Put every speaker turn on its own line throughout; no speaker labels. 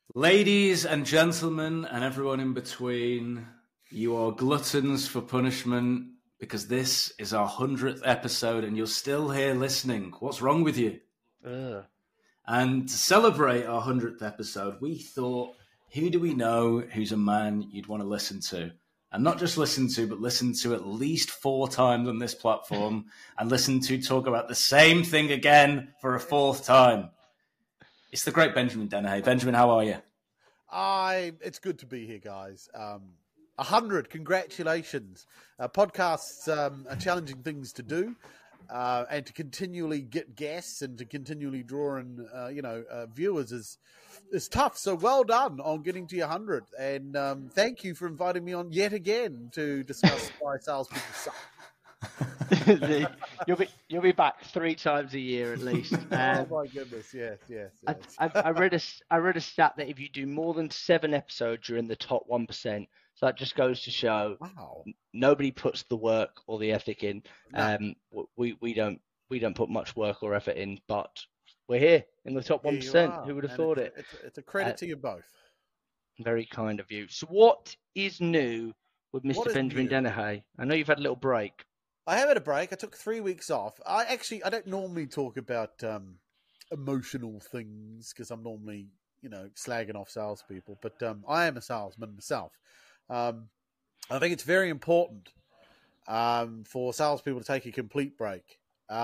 Ladies and gentlemen, and everyone in between, you are gluttons for punishment because this is our 100th episode and you're still here listening. What's wrong with you?
Ugh.
And to celebrate our 100th episode, we thought, who do we know who's a man you'd want to listen to? And not just listen to, but listen to at least 4 times on this platform and listen to talk about the same thing again for a 4th time. It's the great Benjamin Dennehy. Benjamin, how are you?
It's good to be here, guys. 100, congratulations. Podcasts are challenging things to do, and to continually get guests and to continually draw in, viewers is tough. So well done on getting to your 100, and thank you for inviting me on yet again to discuss why salespeople suck.
You'll be back 3 times a year at least.
Oh my goodness! Yes.
I read a stat that if you do more than 7 episodes, you're in the top 1%. So that just goes to show nobody puts the work or the ethic in.
No.
We don't put much work or effort in, but we're here in the top 1%. Who would have thought it?
It's a credit to you both.
Very kind of you. So what is new with Mr. Benjamin
new?
Dennehy? I know you've had a little break.
I have had a break. I took 3 weeks off. I don't normally talk about emotional things because I'm normally, slagging off salespeople. But I am a salesman myself. I think it's very important for salespeople to take a complete break.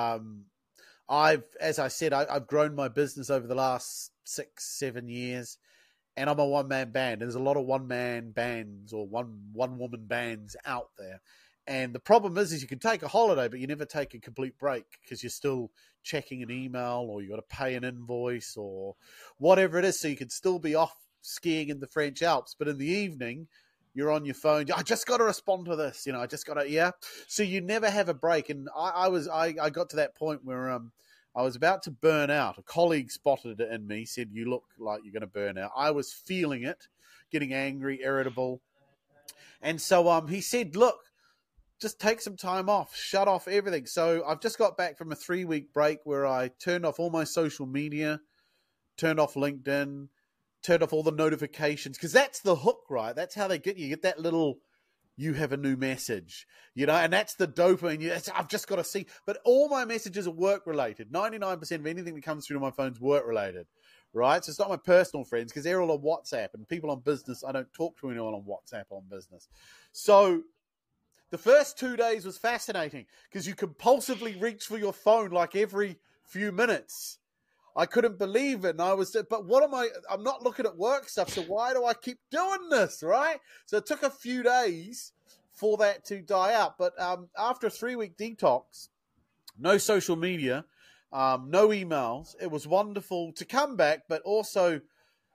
As I said, I've grown my business over the last 6-7 years, and I'm a one-man band. There's a lot of one-man bands or one-woman bands out there. And the problem is you can take a holiday, but you never take a complete break because you're still checking an email or you got to pay an invoice or whatever it is. So you could still be off skiing in the French Alps, but in the evening you're on your phone. I just got to respond to this, I just got to, yeah. So you never have a break. And I got to that point where I was about to burn out. A colleague spotted it in me, said, "You look like you're going to burn out." I was feeling it, getting angry, irritable. And so he said, "Look, just take some time off, shut off everything." So I've just got back from a 3-week break where I turned off all my social media, turned off LinkedIn, turned off all the notifications, because that's the hook, right? That's how they get you. You get that little, you have a new message, and that's the dopamine. I've just got to see. But all my messages are work-related. 99% of anything that comes through to my phone is work-related, right? So it's not my personal friends because they're all on WhatsApp. And people on business, I don't talk to anyone on WhatsApp on business. So the first 2 days was fascinating because you compulsively reach for your phone like every few minutes. I couldn't believe it. And but what am I'm not looking at work stuff. So why do I keep doing this? Right. So it took a few days for that to die out. But after a 3-week detox, no social media, no emails. It was wonderful to come back, but also,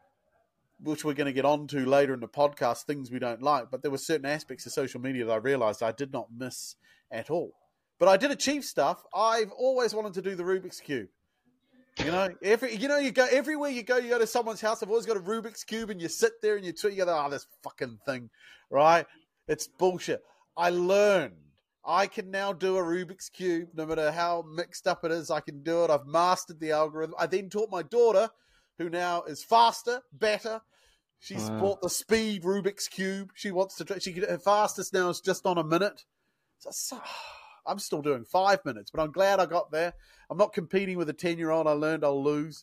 which we're going to get onto later in the podcast, things we don't like. But there were certain aspects of social media that I realized I did not miss at all. But I did achieve stuff. I've always wanted to do the Rubik's Cube. You go everywhere you go to someone's house. I've always got a Rubik's Cube, and you sit there and you go, this fucking thing, right? It's bullshit. I learned I can now do a Rubik's Cube, no matter how mixed up it is. I can do it. I've mastered the algorithm. I then taught my daughter, who now is faster, better. She's bought the speed Rubik's Cube. She wants to. Her fastest now is just on a minute. So I'm still doing 5 minutes, but I'm glad I got there. I'm not competing with a 10-year-old. I learned I'll lose.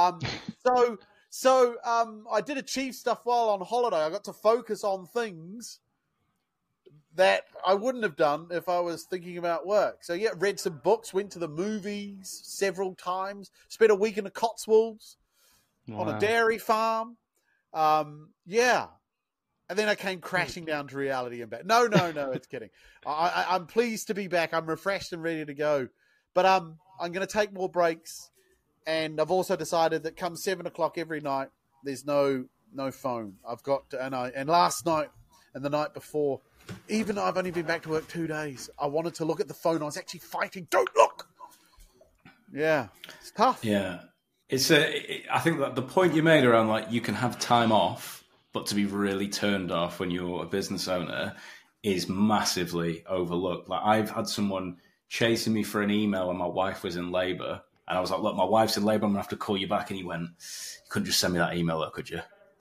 So I did achieve stuff while on holiday. I got to focus on things that I wouldn't have done if I was thinking about work. So, yeah, read some books, went to the movies several times, spent a week in the Cotswolds on a dairy farm. And then I came crashing down to reality and back. No, it's kidding. I'm pleased to be back. I'm refreshed and ready to go. But I'm going to take more breaks. And I've also decided that come 7 o'clock every night, there's no phone. I've got to, and last night and the night before, even though I've only been back to work 2 days, I wanted to look at the phone. I was actually fighting. Don't look. Yeah, it's tough.
Yeah, I think that the point you made around you can have time off, but to be really turned off when you're a business owner is massively overlooked. I've had someone chasing me for an email when my wife was in labour, and I was like, "Look, my wife's in labour. I'm gonna have to call you back." And he went, "You couldn't just send me that email, though, could you?"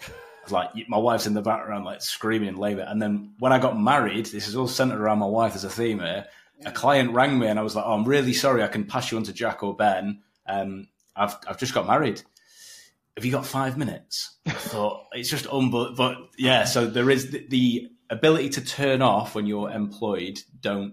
because like my wife's in the background like screaming in labour. And then when I got married, this is all centered around my wife as a theme here. A client rang me and I was like, "Oh, I'm really sorry. I can pass you on to Jack or Ben. I've just got married. Have you got 5 minutes?" I thought it's just unbelievable. But yeah, so there is the ability to turn off when you're employed. Don't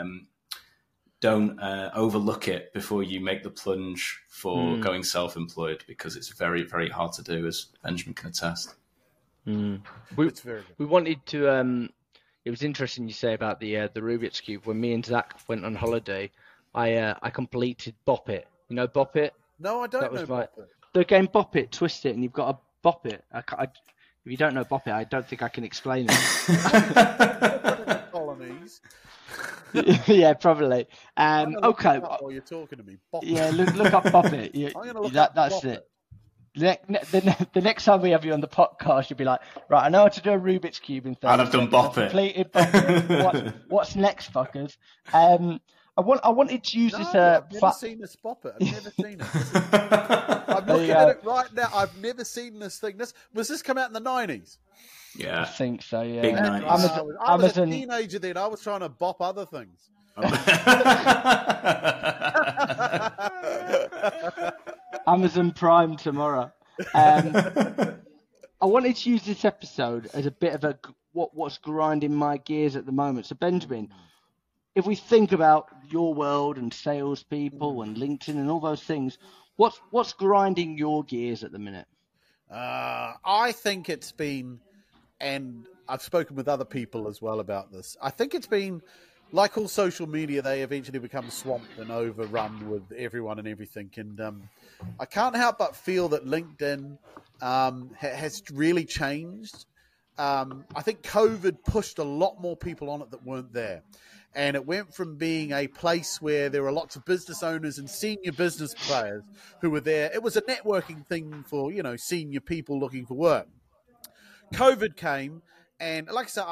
overlook it before you make the plunge for going self-employed, because it's very, very hard to do, as Benjamin can attest.
We wanted to. It was interesting you say about the Rubik's Cube. When me and Zach went on holiday, I completed Bop It. You know Bop It?
No, I don't know Bop It.
The game Bop It, twist it, and you've got to bop it. if you don't know Bop It, I don't think I can explain it.
Colonies.
Yeah, probably. Okay.
While you're talking to me, Bop
yeah, look up Bop It. I'm gonna look up that's Bop It. The next time we have you on the podcast, you'll be like, right, I know how to do a Rubik's Cube in 30
And I've done Bop It.
Completed Bop It. What's next, fuckers? I wanted to use this.
I've never seen this Bop It. I've never seen it. I'm looking at it right now. I've never seen this thing. Was this come out in the 90s?
Yeah,
I think so. Yeah,
big
90s. I was a teenager then. I was trying to bop other things.
Amazon Prime tomorrow. I wanted to use this episode as a bit of what's grinding my gears at the moment. So Benjamin, if we think about your world and salespeople and LinkedIn and all those things, what's grinding your gears at the minute?
I think it's been, and I've spoken with other people as well about this, I think it's been, like all social media, they eventually become swamped and overrun with everyone and everything. And I can't help but feel that LinkedIn has really changed. I think COVID pushed a lot more people on it that weren't there. And it went from being a place where there were lots of business owners and senior business players who were there. It was a networking thing for, senior people looking for work. COVID came, and like I said,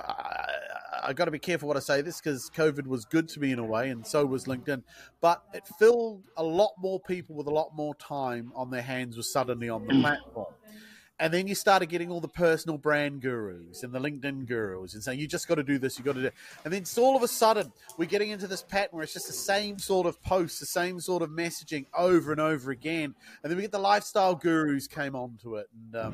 I got to be careful what I say this, because COVID was good to me in a way, and so was LinkedIn. But it filled a lot more people with a lot more time on their hands was suddenly on the platform. And then you started getting all the personal brand gurus and the LinkedIn gurus and saying, you just got to do this, you got to do it. And then all of a sudden, we're getting into this pattern where it's just the same sort of posts, the same sort of messaging over and over again. And then we get the lifestyle gurus came onto it.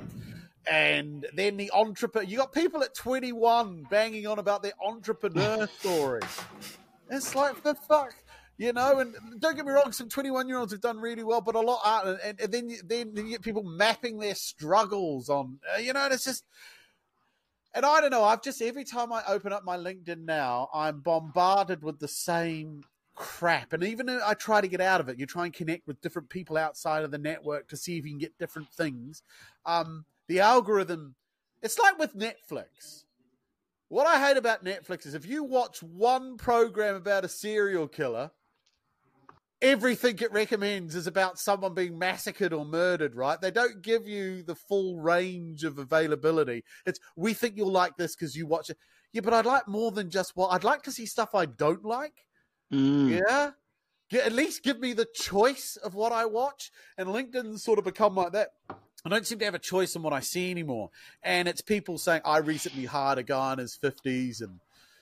And then the entrepreneur, you got people at 21 banging on about their entrepreneur stories. It's like, the fuck? And don't get me wrong, some 21-year-olds have done really well, but a lot aren't. And then you get people mapping their struggles on, and it's just, and I don't know, every time I open up my LinkedIn now, I'm bombarded with the same crap. And even though I try to get out of it, you try and connect with different people outside of the network to see if you can get different things. The algorithm, it's like with Netflix. What I hate about Netflix is if you watch one program about a serial killer, everything it recommends is about someone being massacred or murdered, right? They don't give you the full range of availability. It's, we think you'll like this because you watch it. Yeah, but I'd like more than just I'd like to see stuff I don't like. Yeah? At least give me the choice of what I watch. And LinkedIn's sort of become like that. I don't seem to have a choice in what I see anymore. And it's people saying, I recently hired a guy in his 50s and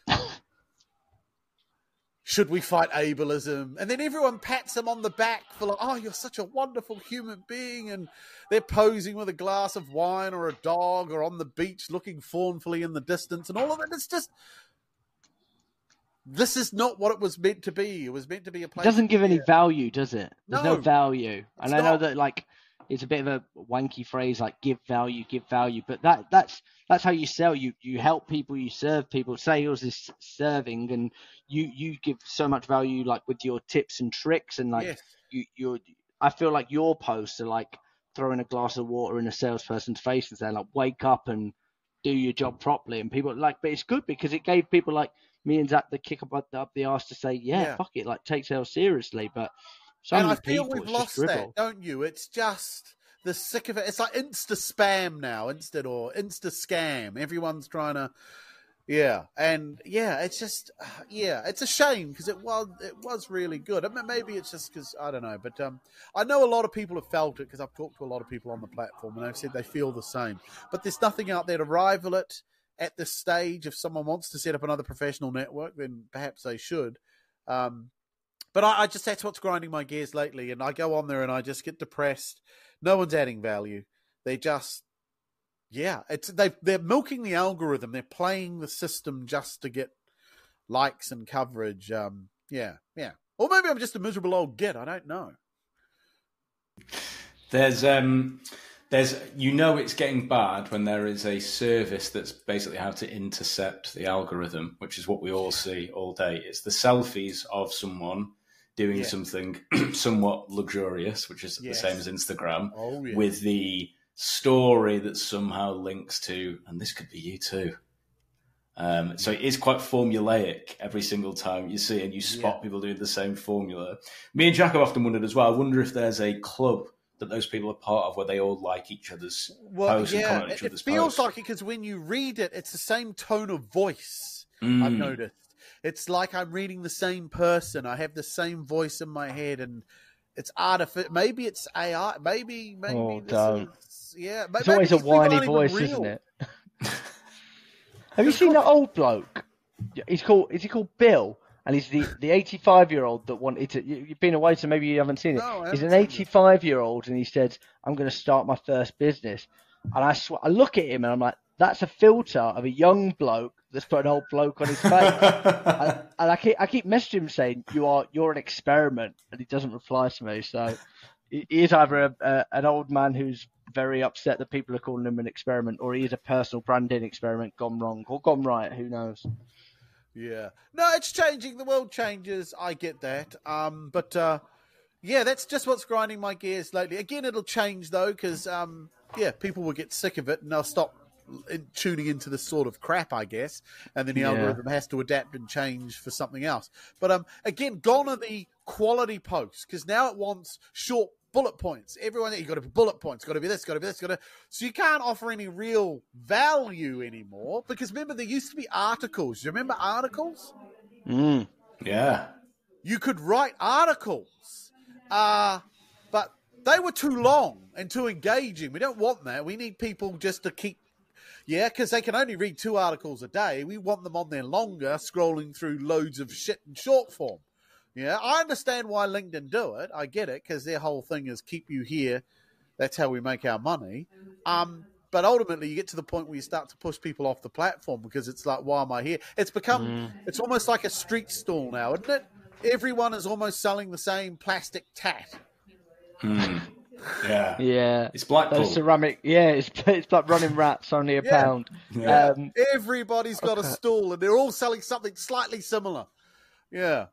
should we fight ableism? And then everyone pats them on the back for like, oh, you're such a wonderful human being. And they're posing with a glass of wine or a dog or on the beach looking fawnfully in the distance and all of it. It's just, this is not what it was meant to be. It was meant to be a place.
It doesn't give any value, does it? There's no value. And I know that it's a bit of a wanky phrase, like give value, but that's how you sell. You help people, you serve people. Sales is serving, and you give so much value, like with your tips and tricks, and like yes. I feel like your posts are like throwing a glass of water in a salesperson's face and saying like, wake up and do your job properly. And people but it's good because it gave people like me and Zach the kick up the arse to say, fuck it, like take sales seriously, but.
And I feel we've lost that, don't you? It's just the sick of it. It's like Insta spam now, or Insta scam. Everyone's trying to. Yeah, and yeah, it's just it's a shame because it was really good. I mean, maybe it's just because I don't know, but I know a lot of people have felt it because I've talked to a lot of people on the platform and they've said they feel the same. But there's nothing out there to rival it at this stage. If someone wants to set up another professional network, then perhaps they should. But I just that's what's grinding my gears lately, and I go on there and I just get depressed. No one's adding value. They just they're milking the algorithm. They're playing the system just to get likes and coverage. Or maybe I'm just a miserable old git. I don't know.
There's it's getting bad when there is a service that's basically how to intercept the algorithm, which is what we all see all day. It's the selfies of someone doing something somewhat luxurious, which is the same as Instagram, with the story that somehow links to, and this could be you too. So it is quite formulaic every single time you see, and you spot people doing the same formula. Me and Jack have often wondered as well. I wonder if there's a club that those people are part of where they all like each other's posts and comment on each other's posts.
It feels like it because when you read it, it's the same tone of voice. I've noticed. It's like I'm reading the same person. I have the same voice in my head, and it's artificial. Maybe it's AI. Maybe.
Oh, don't.
It's
always a whiny voice, isn't it? Have you seen that old bloke? Is he called Bill? And he's the 85-year-old that wanted to. You've been away, so maybe you haven't seen it.
No,
he's an 85-year-old, and he said, "I'm going to start my first business." And I look at him, and I'm like, "That's a filter of a young bloke that's put an old bloke on his face." and I keep messaging him saying, "You're an experiment," and he doesn't reply to me. So he is either an old man who's very upset that people are calling him an experiment, or he is a personal branding experiment gone wrong or gone right. Who knows?
Yeah. No, it's changing. The world changes. I get that. But that's just what's grinding my gears lately. Again, it'll change though, because people will get sick of it and they'll stop tuning into this sort of crap, I guess. And then the algorithm has to adapt and change for something else. But again, gone are the quality posts, because now it wants short bullet points. Everyone, you've got to be bullet points, got to be this, got to be this, so you can't offer any real value anymore, because remember, there used to be articles. You remember articles?
Yeah.
You could write articles, but they were too long and too engaging. We don't want that. We need people just to keep, because they can only read 2 articles a day. We want them on there longer, scrolling through loads of shit in short form. Yeah, I understand why LinkedIn do it. I get it, because their whole thing is keep you here. That's how we make our money. But ultimately, you get to the point where you start to push people off the platform, because it's like, why am I here? It's become, it's almost like a street stall now, isn't it? Everyone is almost selling the same plastic tat.
Yeah.
It's Blackpool.
Those ceramic. Yeah, it's like running rats, only a pound.
Yeah. Everybody's got a stall, and they're all selling something slightly similar. Yeah.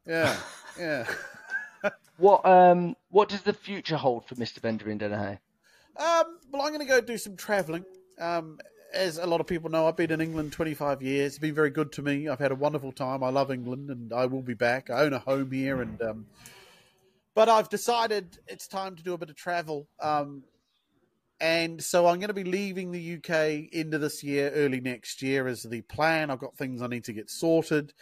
What does the future hold for Mr. Benjamin Dennehy?
Well, I'm going to go do some travelling. As a lot of people know, I've been in England 25 years. It's been very good to me. I've had a wonderful time. I love England, and I will be back. I own a home here, and but I've decided it's time to do a bit of travel. And so I'm going to be leaving the UK end of this year, early next year is the plan. I've got things I need to get sorted.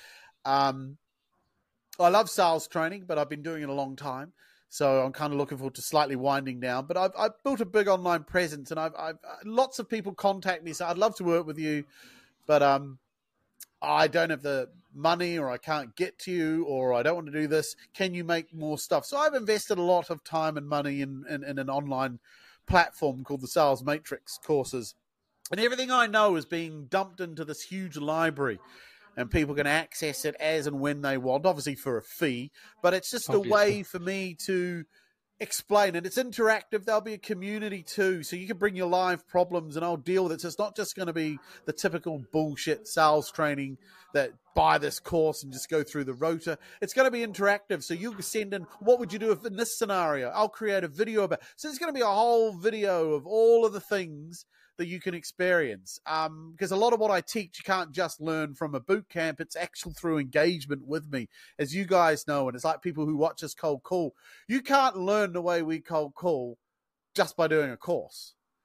I love sales training, but I've been doing it a long time. So I'm kind of looking forward to slightly winding down. But I've built a big online presence, and I've lots of people contact me, so I'd love to work with you, but I don't have the money, or I can't get to you, or I don't want to do this. Can you make more stuff? So I've invested a lot of time and money in an online platform called the Sales Matrix courses. And everything I know is being dumped into this huge library, and people can access it as and when they want, obviously for a fee, but it's just a way for me to explain it. It's interactive. There'll be a community too, so you can bring your live problems and I'll deal with it. So it's not just going to be the typical bullshit sales training that buy this course and just go through the rota. It's going to be interactive, so you can send in, what would you do if in this scenario? I'll create a video about it. So there's going to be a whole video of all of the things that you can experience. Because a lot of what I teach, you can't just learn from a boot camp. It's actual through engagement with me, as you guys know. And it's like people who watch us cold call. You can't learn the way we cold call just by doing a course.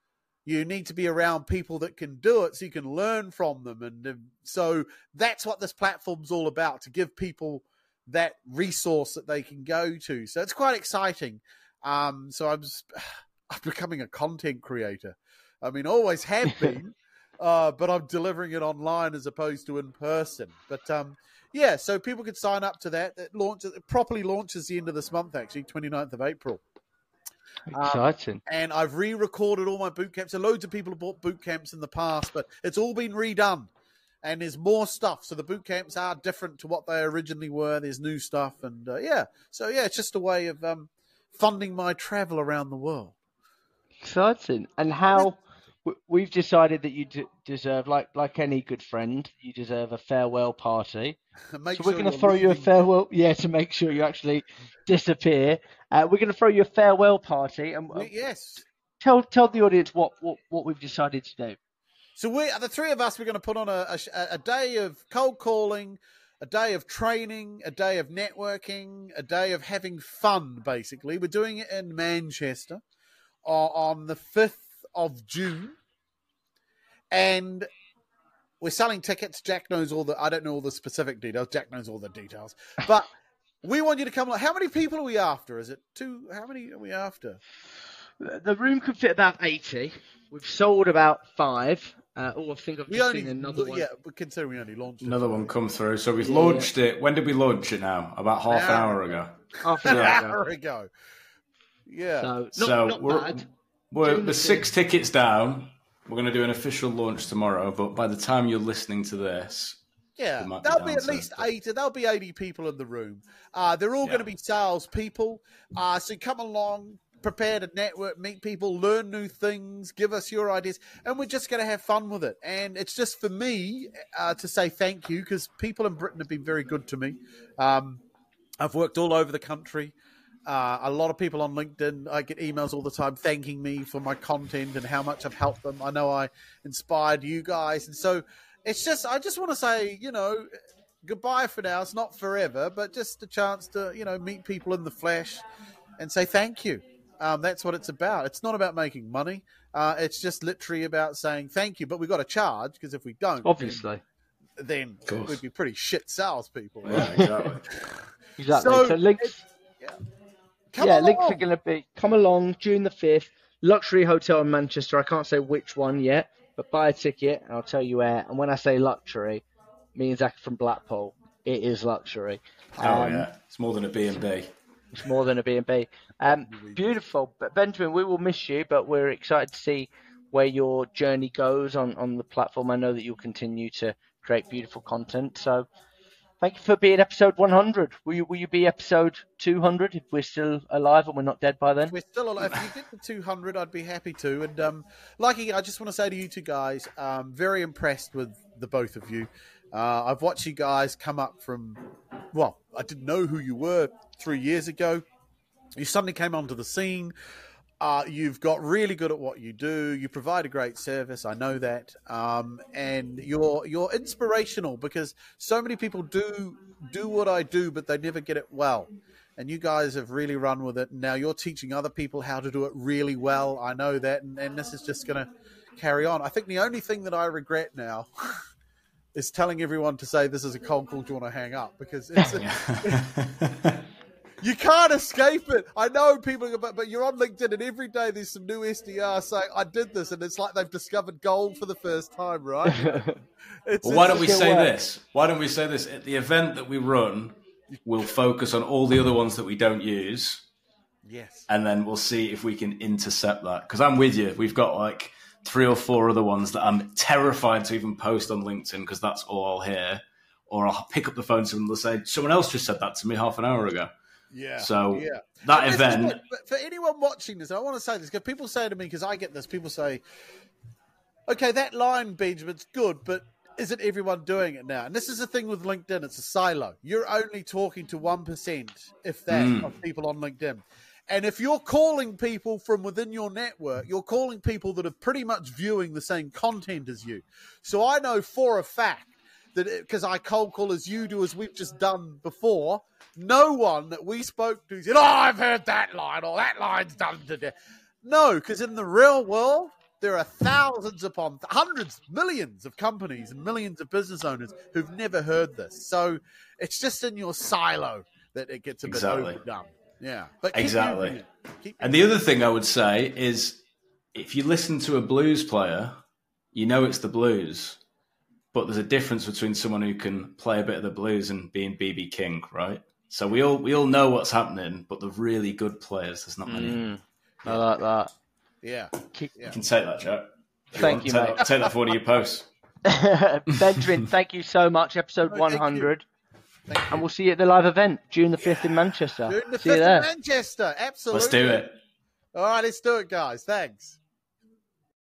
You need to be around people that can do it so you can learn from them. And so that's what this platform's all about, to give people that resource that they can go to. So it's quite exciting. So I'm becoming a content creator. I mean, always have been, but I'm delivering it online as opposed to in person. But yeah, so people can sign up to that. It properly launches the end of this month, actually, 29th of April.
Exciting.
And I've re-recorded all my boot camps. So loads of people have bought boot camps in the past, but it's all been redone. And there's more stuff. So the boot camps are different to what they originally were. There's new stuff. And yeah. So yeah, it's just a way of funding my travel around the world.
Exciting. And how we've decided that you deserve, like any good friend, you deserve a farewell party. So we're going to throw you a farewell, to make sure you actually disappear. We're going to throw you a farewell party, and
yes,
tell the audience what we've decided to do.
So the three of us, we're going to put on a day of cold calling, a day of training, a day of networking, a day of having fun. Basically, we're doing it in Manchester on the 5th of June, and we're selling tickets. Jack knows I don't know all the specific details. Jack knows all the details, but we want you to come. How many people are we after? Is it 2? How many are we after?
The room could fit about 80. We've sold about 5. I think I've just seen another one.
Yeah, but considering we only launched
another one come through. So we've launched it. When did we launch it now? About half an hour ago.
Half an
hour ago. Yeah.
So not bad.
We're 6 tickets down. We're going to do an official launch tomorrow, but by the time you're listening to this,
there'll be at least 80. There'll be 80 people in the room. They're all going to be sales people. So come along, prepare to network, meet people, learn new things, give us your ideas, and we're just going to have fun with it. And it's just for me to say thank you, because people in Britain have been very good to me. I've worked all over the country. A lot of people on LinkedIn, I get emails all the time thanking me for my content and how much I've helped them. I know I inspired you guys. And so it's just, I just want to say, goodbye for now. It's not forever, but just a chance to, meet people in the flesh and say thank you. That's what it's about. It's not about making money. It's just literally about saying thank you, but we've got to charge, because if we don't,
obviously,
then we'd be pretty shit salespeople.
Right? Yeah,
exactly. So links. Links are going to be come along June the 5th, luxury hotel in Manchester. I can't say which one yet, but buy a ticket and I'll tell you where. And when I say luxury, me and Zach from Blackpool, it is luxury.
It's more than a B&B.
It's more than a B&B. Beautiful. But Benjamin, we will miss you, but we're excited to see where your journey goes on the platform. I know that you'll continue to create beautiful content. So thank you for being episode 100. Will you be episode 200 if we're still alive and we're not dead by then?
If we're still alive. If you get to 200, I'd be happy to. And I just want to say to you two guys, very impressed with the both of you. I've watched you guys come up from, I didn't know who you were 3 years ago. You suddenly came onto the scene. You've got really good at what you do. You provide a great service. I know that. And you're inspirational, because so many people do what I do, but they never get it well. And you guys have really run with it. And now you're teaching other people how to do it really well. I know that. And this is just going to carry on. I think the only thing that I regret now is telling everyone to say this is a cold call. Do you want to hang up? Because it's you can't escape it. I know people, but you're on LinkedIn, and every day there's some new SDR saying, I did this, and it's like they've discovered gold for the first time, right?
Why don't we say this? Why don't we say this? At the event that we run, we'll focus on all the other ones that we don't use.
Yes.
And then we'll see if we can intercept that. Because I'm with you. We've got like 3 or 4 other ones that I'm terrified to even post on LinkedIn, because that's all I'll hear. Or I'll pick up the phone to someone and they'll say, someone else just said that to me half an hour ago.
Yeah.
So that event.
For anyone watching this, I want to say this, because people say to me, because I get this, people say, okay, that line, Benjamin's good, but isn't everyone doing it now? And this is the thing with LinkedIn. It's a silo. You're only talking to 1%, if that, of people on LinkedIn. And if you're calling people from within your network, you're calling people that are pretty much viewing the same content as you. So I know for a fact that, because I cold call as you do, as we've just done before, no one that we spoke to said, I've heard that line, or that line's done today. No, because in the real world, there are thousands upon hundreds, millions of companies and millions of business owners who've never heard this. So it's just in your silo that it gets a bit overdone. Yeah, but
exactly. And the other thing I would say is, if you listen to a blues player, you know it's the blues, but there's a difference between someone who can play a bit of the blues and being B.B. King, right? So we all know what's happening, but the really good players, there's not many.
I like that.
Yeah.
You can take that, Jack.
Thank you, mate.
Take that for one of your posts.
Benjamin, thank you so much. Episode 100. And we'll see you at the live event, June the 5th in Manchester.
June the 5th
see you there.
in Manchester, absolutely.
Let's do it.
All right, let's do it, guys. Thanks.